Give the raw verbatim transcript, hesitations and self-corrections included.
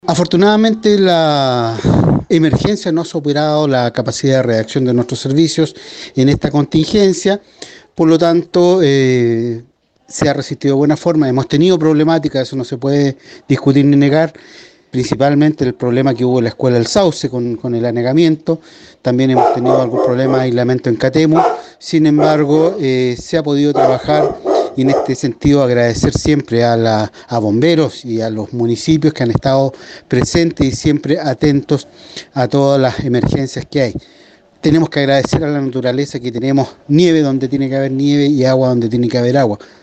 Afortunadamente la emergencia no ha superado la capacidad de reacción de nuestros servicios en esta contingencia, por lo tanto eh, se ha resistido de buena forma. Hemos tenido problemáticas, eso no se puede discutir ni negar, principalmente el problema que hubo en la escuela del Sauce con, con el anegamiento. También hemos tenido algún problema de aislamiento en Catemu. Sin embargo, eh, se ha podido trabajar, y en este sentido agradecer siempre a, la, a bomberos y a los municipios que han estado presentes y siempre atentos a todas las emergencias que hay. Tenemos que agradecer a la naturaleza que tenemos nieve donde tiene que haber nieve y agua donde tiene que haber agua.